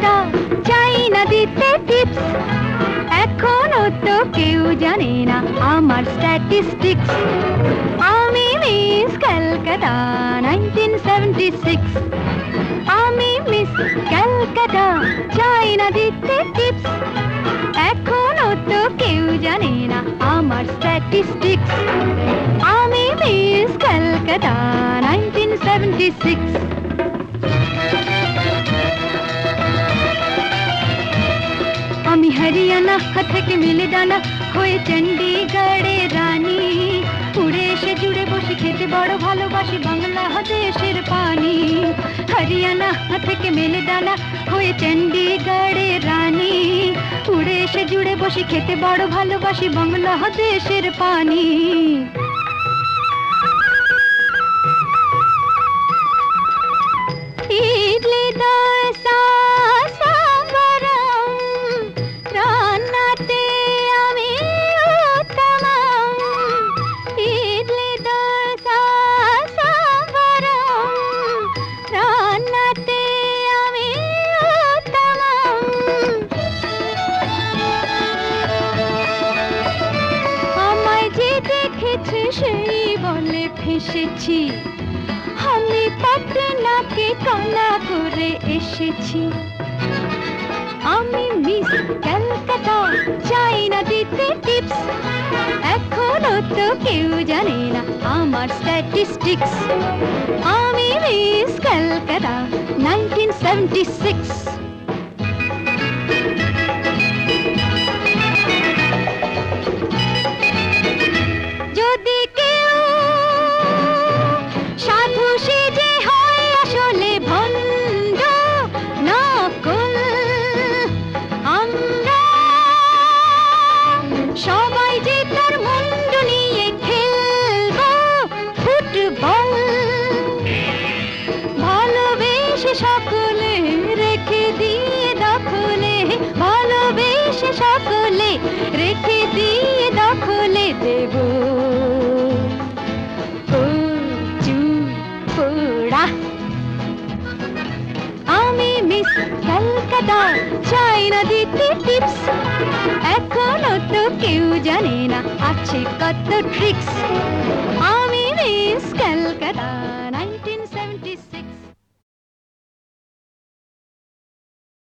ক্যালকাটা, চাই না দিতে টিপস। এখনো তো কেউ জানে না আমার স্ট্যাটিস্টিক্স। আমি মিস ক্যালকাটা 1976। আমি মিস ক্যালকাটা, চাই না দিতে টিপস। এখনো তো কেউ জানে না আমার স্ট্যাটিস্টিক্স। আমি মিস ক্যালকাটা 1976। আমি হরিয়ানা থেকে মিলে ডানা হয়ে চণ্ডীগড়ের রানী। উড়ে এসে জুড়ে বসে খেতে বড় ভালোবাসি বাংলাদেশের পানি। হরিয়ানা থেকে মেলে ডানা হয়ে চণ্ডীগড়ের রানী। উড়ে এসে জুড়ে বসে খেতে বড় ভালোবাসি বাংলাদেশের পানি। ইডলি দোসা সাম্বারম, রান্নাতে আমি উত্তমম। ইডলি দোসা সাম্বারম, রান্নাতে আমি উত্তমম। আমায় যে দেখেছে সেই বলে ফেসেছি, আমি পাটনাকে কানা করে এসেছি। আমি মিস ক্যালকাটা, চাই না দিতে টিপস। এখনো তো কেউ জানে না আমার স্ট্যাটিস্টিক্স। আমি মিস ক্যালকাটা 1976। যদি কেউ সাধু সেজে হয় আসলে ভণ্ড নকল, আমরা সবাই যে তার মুন্ডু নিয়ে খেলবো ফুটবল। ভালোবেসে সকলে রেখে দিয়ে দখলে, ভালোবেসে সকলে রেখে দিয়ে দখলে দেব পোড়া। আমি মিস ক্যালকাটা, চাই না দিতে টিপস। এখনো তো কেউ জানে না আছে কত ট্রিক্স।